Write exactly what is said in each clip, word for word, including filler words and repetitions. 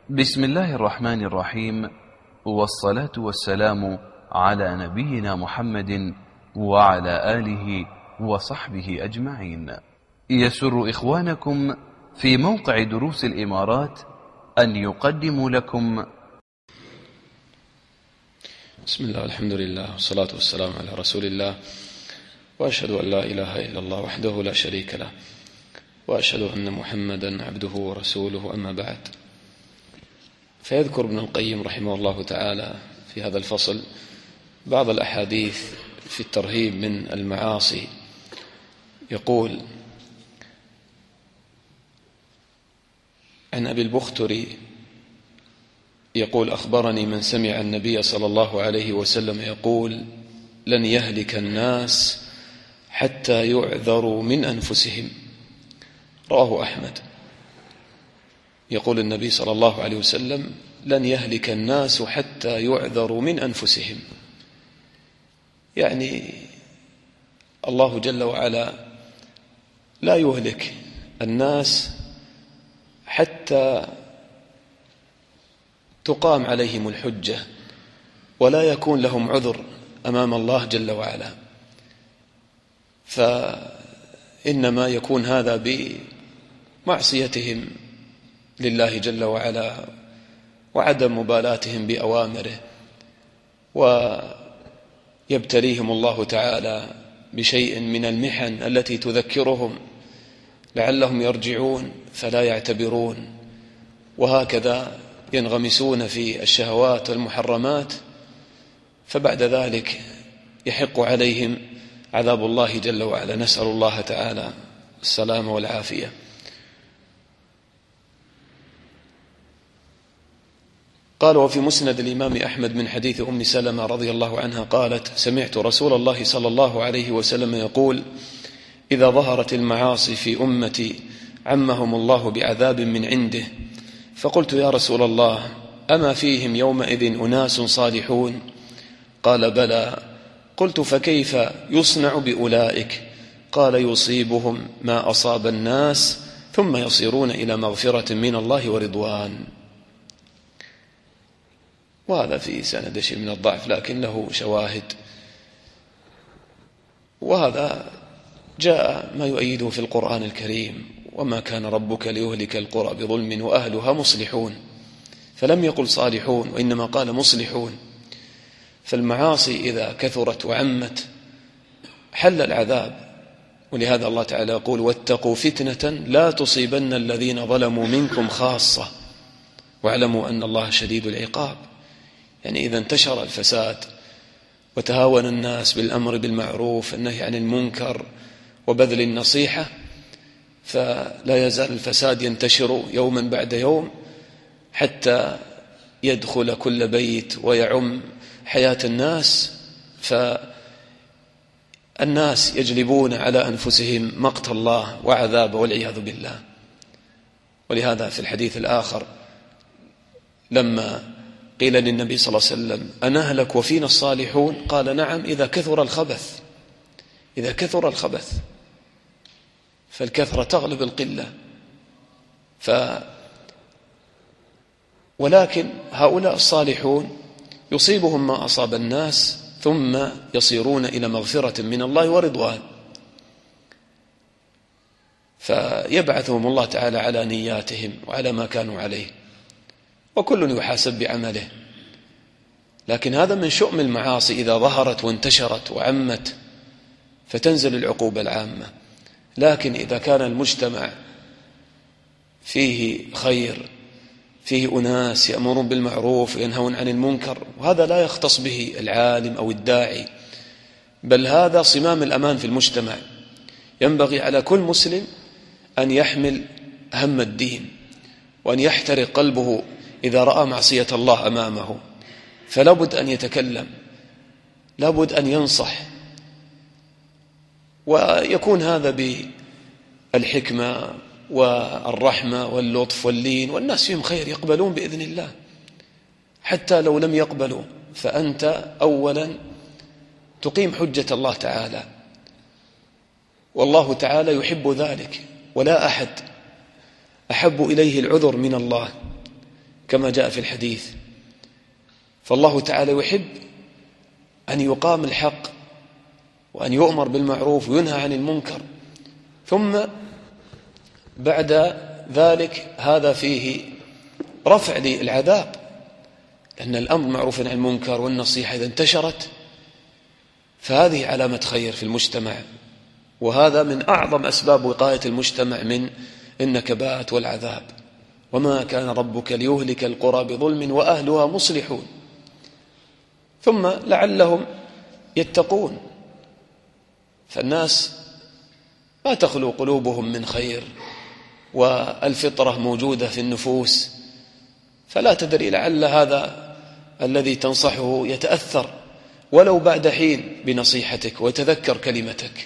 بسم الله الرحمن الرحيم، والصلاة والسلام على نبينا محمد وعلى آله وصحبه أجمعين. يسر إخوانكم في موقع دروس الإمارات أن يقدموا لكم. بسم الله والحمد لله والصلاة والسلام على رسول الله، وأشهد أن لا إله إلا الله وحده لا شريك له، وأشهد أن محمدا عبده ورسوله، أما بعد. فيذكر ابن القيم رحمه الله تعالى في هذا الفصل بعض الأحاديث في الترهيب من المعاصي. يقول: عن أبي البختري يقول: أخبرني من سمع النبي صلى الله عليه وسلم يقول: لن يهلك الناس حتى يعذروا من أنفسهم. رواه أحمد. يقول النبي صلى الله عليه وسلم: لن يهلك الناس حتى يعذروا من أنفسهم. يعني الله جل وعلا لا يهلك الناس حتى تقام عليهم الحجة ولا يكون لهم عذر أمام الله جل وعلا، فإنما يكون هذا بمعصيتهم لله جل وعلا وعدم مبالاتهم بأوامره، ويبتليهم الله تعالى بشيء من المحن التي تذكرهم لعلهم يرجعون فلا يعتبرون، وهكذا ينغمسون في الشهوات والمحرمات، فبعد ذلك يحق عليهم عذاب الله جل وعلا. نسأل الله تعالى السلامة والعافية. قال: وفي مسند الإمام أحمد من حديث أم سلمة رضي الله عنها قالت: سمعت رسول الله صلى الله عليه وسلم يقول: إذا ظهرت المعاصي في أمتي عمهم الله بعذاب من عنده. فقلت: يا رسول الله، أما فيهم يومئذ أناس صالحون؟ قال: بلى. قلت: فكيف يصنع بأولئك؟ قال: يصيبهم ما أصاب الناس ثم يصيرون إلى مغفرة من الله ورضوان. وهذا في سند شيء من الضعف لكن له شواهد، وهذا جاء ما يؤيده في القرآن الكريم: وما كان ربك ليهلك القرى بظلم وأهلها مصلحون. فلم يقل صالحون وإنما قال مصلحون. فالمعاصي إذا كثرت وعمت حل العذاب، ولهذا الله تعالى يقول: واتقوا فتنة لا تصيبن الذين ظلموا منكم خاصة واعلموا أن الله شديد العقاب. يعني إذا انتشر الفساد وتهاون الناس بالأمر بالمعروف والنهي عن المنكر وبذل النصيحة، فلا يزال الفساد ينتشر يوما بعد يوم حتى يدخل كل بيت ويعم حياة الناس، فالناس يجلبون على أنفسهم مقت الله وعذابه والعياذ بالله. ولهذا في الحديث الآخر لما قيل للنبي صلى الله عليه وسلم: أنهلك وفينا الصالحون؟ قال: نعم، إذا كثر الخبث. إذا كثر الخبث، فالكثرة تغلب القلة. ف ولكن هؤلاء الصالحون يصيبهم ما أصاب الناس ثم يصيرون إلى مغفرة من الله ورضوان، فيبعثهم الله تعالى على نياتهم وعلى ما كانوا عليه، وكل يحاسب بعمله. لكن هذا من شؤم المعاصي إذا ظهرت وانتشرت وعمت فتنزل العقوبة العامة. لكن إذا كان المجتمع فيه خير، فيه أناس يأمرون بالمعروف وينهون عن المنكر، وهذا لا يختص به العالم أو الداعي، بل هذا صمام الأمان في المجتمع. ينبغي على كل مسلم أن يحمل هم الدين وأن يحترق قلبه إذا رأى معصية الله أمامه، فلا بد أن يتكلم، لا بد أن ينصح، ويكون هذا بالحكمة والرحمة واللطف واللين، والناس فيهم خير يقبلون بإذن الله. حتى لو لم يقبلوا فأنت أولا تقيم حجة الله تعالى، والله تعالى يحب ذلك، ولا أحد أحب إليه العذر من الله، كما جاء في الحديث. فالله تعالى يحب أن يقام الحق وأن يؤمر بالمعروف وينهى عن المنكر، ثم بعد ذلك هذا فيه رفع للعذاب، لأن الأمر معروف عن المنكر والنصيحة إذا انتشرت فهذه علامة خير في المجتمع، وهذا من أعظم أسباب وقاية المجتمع من النكبات والعذاب. وما كان ربك ليهلك القرى بظلم وأهلها مصلحون، ثم لعلهم يتقون. فالناس ما تخلو قلوبهم من خير، والفطرة موجودة في النفوس، فلا تدري لعل هذا الذي تنصحه يتأثر ولو بعد حين بنصيحتك ويتذكر كلمتك.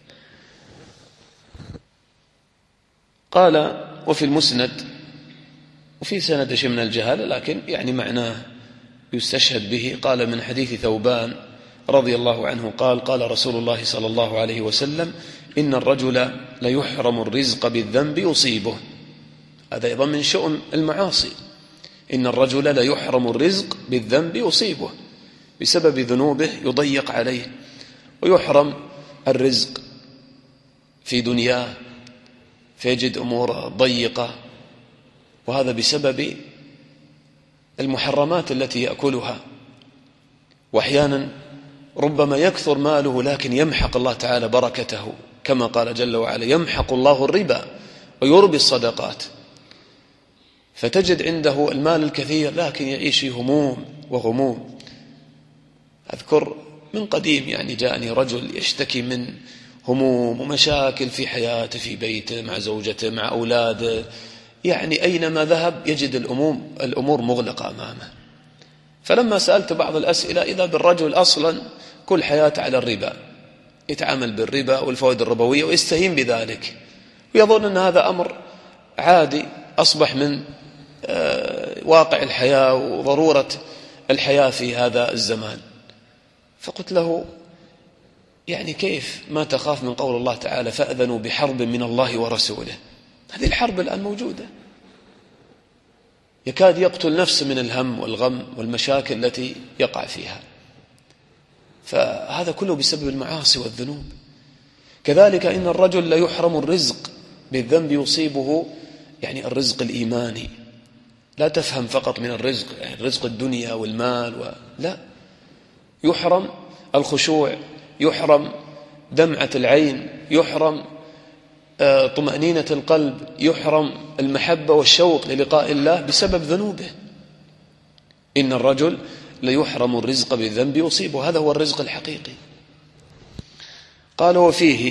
قال: وفي المسند، وفي سند شيء من الجهالة لكن يعني معناه يستشهد به، قال من حديث ثوبان رضي الله عنه قال: قال رسول الله صلى الله عليه وسلم: إن الرجل ليحرم الرزق بالذنب يصيبه. هذا أيضا من شؤم المعاصي. إن الرجل ليحرم الرزق بالذنب يصيبه، بسبب ذنوبه يضيق عليه ويحرم الرزق في دنياه فيجد أمور ضيقة، وهذا بسبب المحرمات التي يأكلها. وأحيانا ربما يكثر ماله لكن يمحق الله تعالى بركته، كما قال جل وعلا: يمحق الله الربا ويربي الصدقات. فتجد عنده المال الكثير لكن يعيش هموم وغموم. أذكر من قديم يعني جاءني رجل يشتكي من هموم ومشاكل في حياته، في بيته، مع زوجته، مع أولاده، يعني أينما ذهب يجد الأموم الأمور مغلقة أمامه. فلما سألت بعض الأسئلة إذا بالرجل أصلا كل حياته على الربا، يتعامل بالربا والفوائد الربوية ويستهين بذلك، ويظن أن هذا أمر عادي أصبح من واقع الحياة وضرورة الحياة في هذا الزمان. فقلت له: يعني كيف ما تخاف من قول الله تعالى: فأذنوا بحرب من الله ورسوله؟ هذه الحرب الآن موجودة، يكاد يقتل نفسه من الهم والغم والمشاكل التي يقع فيها. فهذا كله بسبب المعاصي والذنوب. كذلك إن الرجل لا يحرم الرزق بالذنب يصيبه، يعني الرزق الإيماني. لا تفهم فقط من الرزق يعني الرزق الدنيا والمال و... لا، يحرم الخشوع، يحرم دمعة العين، يحرم طمأنينة القلب، يحرم المحبة والشوق للقاء الله بسبب ذنوبه. إن الرجل ليحرم الرزق بالذنب يصيبه، هذا هو الرزق الحقيقي. قال: وفيه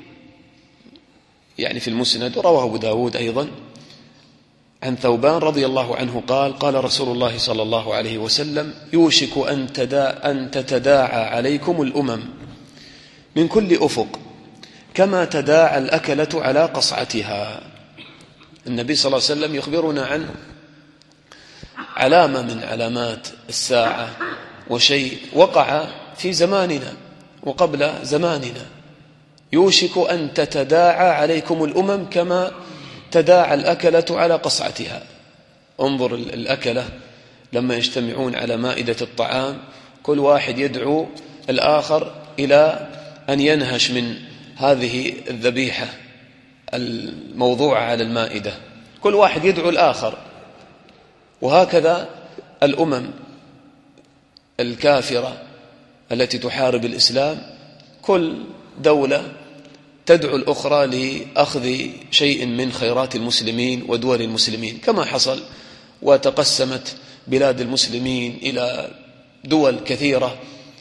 يعني في المسند، ورواه أبو داود أيضا عن ثوبان رضي الله عنه قال: قال رسول الله صلى الله عليه وسلم: يوشك أن, تدا أن تتداعى عليكم الأمم من كل أفق كما تداعى الأكلة على قصعتها. النبي صلى الله عليه وسلم يخبرنا عن علامة من علامات الساعة، وشيء وقع في زماننا وقبل زماننا. يوشك أن تتداعى عليكم الأمم كما تداعى الأكلة على قصعتها. انظر الأكلة لما يجتمعون على مائدة الطعام، كل واحد يدعو الآخر إلى أن ينهش من هذه الذبيحة الموضوعة على المائدة، كل واحد يدعو الآخر. وهكذا الأمم الكافرة التي تحارب الإسلام، كل دولة تدعو الأخرى لأخذ شيء من خيرات المسلمين ودول المسلمين، كما حصل وتقسمت بلاد المسلمين إلى دول كثيرة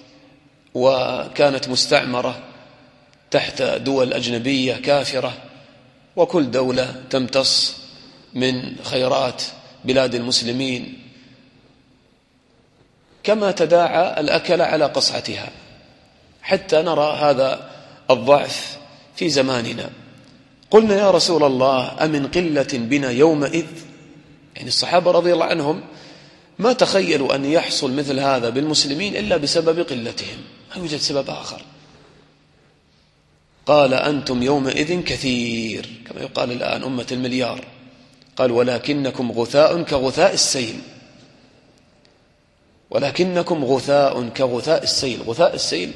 وكانت مستعمرة تحت دول أجنبية كافرة، وكل دولة تمتص من خيرات بلاد المسلمين كما تداعى الأكل على قصعتها، حتى نرى هذا الضعف في زماننا. قلنا: يا رسول الله أمن قلة بنا يومئذ؟ يعني الصحابة رضي الله عنهم ما تخيلوا أن يحصل مثل هذا بالمسلمين إلا بسبب قلتهم، ما يوجد سبب آخر. قال: أنتم يومئذ كثير، كما يقال الآن أمة المليار، قال ولكنكم غثاء كغثاء السيل، ولكنكم غثاء كغثاء السيل. غثاء السيل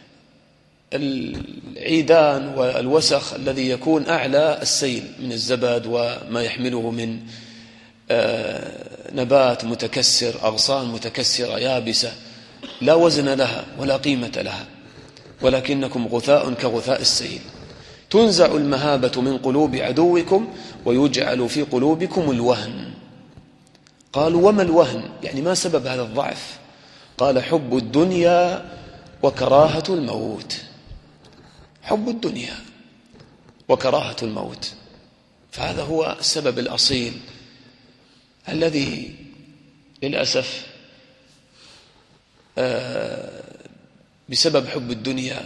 العيدان والوسخ الذي يكون أعلى السيل من الزبد وما يحمله من نبات متكسر، أغصان متكسرة يابسة لا وزن لها ولا قيمة لها. ولكنكم غثاء كغثاء السيل، تنزع المهابة من قلوب عدوكم ويجعل في قلوبكم الوهن. قالوا وما الوهن؟ يعني ما سبب هذا الضعف؟ قال حب الدنيا وكراهة الموت. حب الدنيا وكراهة الموت، فهذا هو السبب الأصيل الذي للأسف بسبب حب الدنيا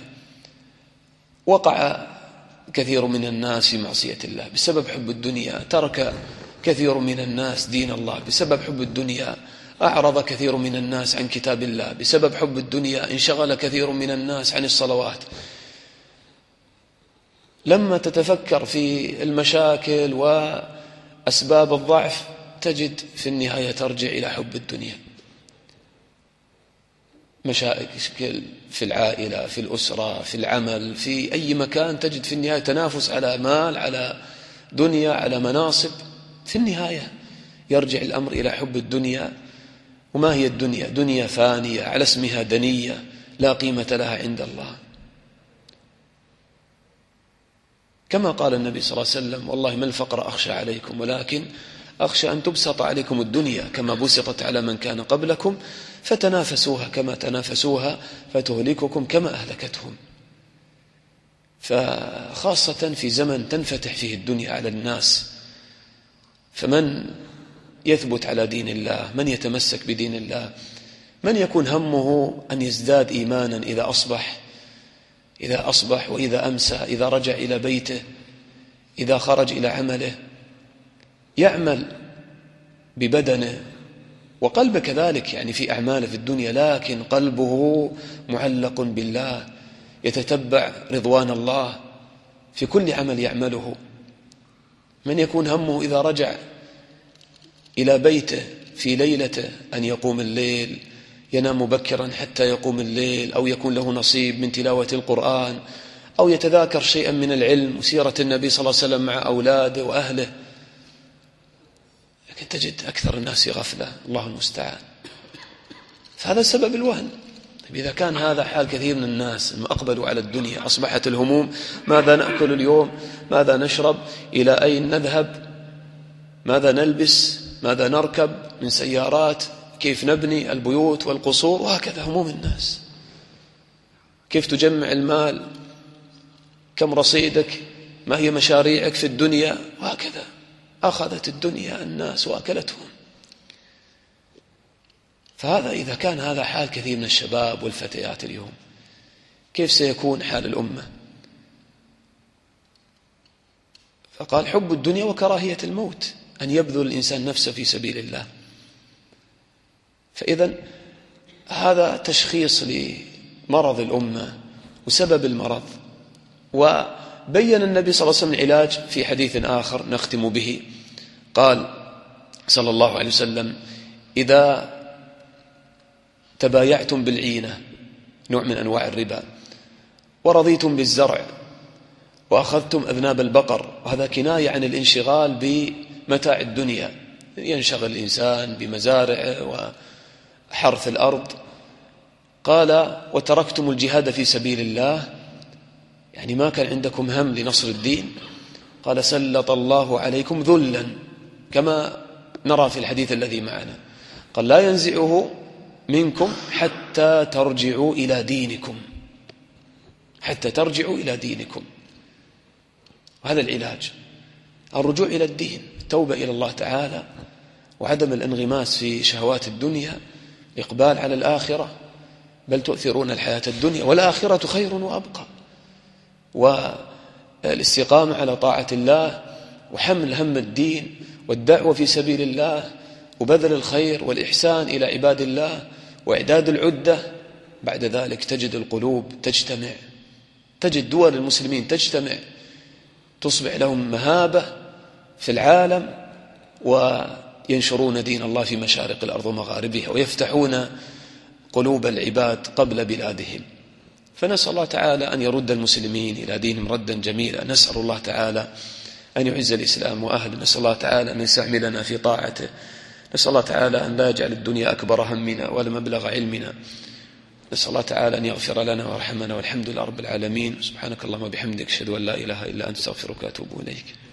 وقع كثير من الناس في معصية الله. بسبب حب الدنيا ترك كثير من الناس دين الله. بسبب حب الدنيا أعرض كثير من الناس عن كتاب الله. بسبب حب الدنيا انشغل كثير من الناس عن الصلوات. لما تتفكر في المشاكل وأسباب الضعف تجد في النهاية ترجع إلى حب الدنيا. مشاكل في العائلة، في الأسرة، في العمل، في أي مكان تجد في النهاية تنافس على مال، على دنيا، على مناصب. في النهاية يرجع الأمر إلى حب الدنيا. وما هي الدنيا؟ دنيا فانية على اسمها دنية لا قيمة لها عند الله. كما قال النبي صلى الله عليه وسلم والله ما الفقر أخشى عليكم ولكن أخشى أن تبسط عليكم الدنيا كما بسطت على من كان قبلكم فتنافسوها كما تنافسوها فتهلككم كما أهلكتهم. فخاصة في زمن تنفتح فيه الدنيا على الناس، فمن يثبت على دين الله، من يتمسك بدين الله، من يكون همه أن يزداد إيمانا إذا أصبح إذا أصبح وإذا أمسى، إذا رجع إلى بيته، إذا خرج إلى عمله، يعمل ببدنه وقلبه كذلك يعني في أعماله في الدنيا، لكن قلبه معلق بالله، يتتبع رضوان الله في كل عمل يعمله. من يكون همه إذا رجع إلى بيته في ليلته أن يقوم الليل، ينام مبكرا حتى يقوم الليل، أو يكون له نصيب من تلاوة القرآن، أو يتذاكر شيئا من العلم وسيرة النبي صلى الله عليه وسلم مع أولاده وأهله. لكن تجد أكثر الناس غفلة، الله المستعان. فهذا سبب الوهن. طيب إذا كان هذا حال كثير من الناس أقبلوا على الدنيا، أصبحت الهموم ماذا نأكل اليوم، ماذا نشرب، إلى أين نذهب، ماذا نلبس، ماذا نركب من سيارات، كيف نبني البيوت والقصور، وهكذا هموم الناس. كيف تجمع المال، كم رصيدك، ما هي مشاريعك في الدنيا، وهكذا. أخذت الدنيا الناس وأكلتهم. فهذا إذا كان هذا حال كثير من الشباب والفتيات اليوم، كيف سيكون حال الأمة؟ فقال حب الدنيا وكراهية الموت، أن يبذل الإنسان نفسه في سبيل الله. فإذن هذا تشخيص لمرض الأمة وسبب المرض. وبين النبي صلى الله عليه وسلم العلاج في حديث آخر نختم به. قال صلى الله عليه وسلم إذا تبايعتم بالعينة، نوع من أنواع الربا، ورضيتم بالزرع وأخذتم أذناب البقر، وهذا كناية عن الانشغال بمتاع الدنيا، ينشغل الإنسان بمزارعه وحرث الأرض. قال وتركتم الجهاد في سبيل الله، يعني ما كان عندكم هم لنصر الدين. قال سلط الله عليكم ذلا، كما نرى في الحديث الذي معنا. قال لا ينزعه منكم حتى ترجعوا إلى دينكم، حتى ترجعوا إلى دينكم. وهذا العلاج، الرجوع إلى الدين، التوبة إلى الله تعالى، وعدم الانغماس في شهوات الدنيا، إقبال على الآخرة. بل تؤثرون الحياة الدنيا والآخرة خير وأبقى. والاستقامة على طاعة الله، وحمل هم الدين، والدعوة في سبيل الله، وبذل الخير والإحسان إلى عباد الله، وإعداد العدة. بعد ذلك تجد القلوب تجتمع، تجد دول المسلمين تجتمع، تصبح لهم مهابة في العالم، وينشرون دين الله في مشارق الأرض ومغاربها، ويفتحون قلوب العباد قبل بلادهم. فنسأل الله تعالى أن يرد المسلمين إلى دينهم ردا جميلا. نسأل الله تعالى أن يعز الإسلام وأهله. نسأل الله تعالى أن يستعملنا في طاعته. نسأل الله تعالى أن لا يجعل الدنيا أكبر همنا ولا مبلغ علمنا. نسأل الله تعالى أن يغفر لنا ويرحمنا، والحمد لله رب العالمين. سبحانك اللهم وبحمدك، أشهد أن لا إله إلا أنت، أستغفرك وأتوب إليك.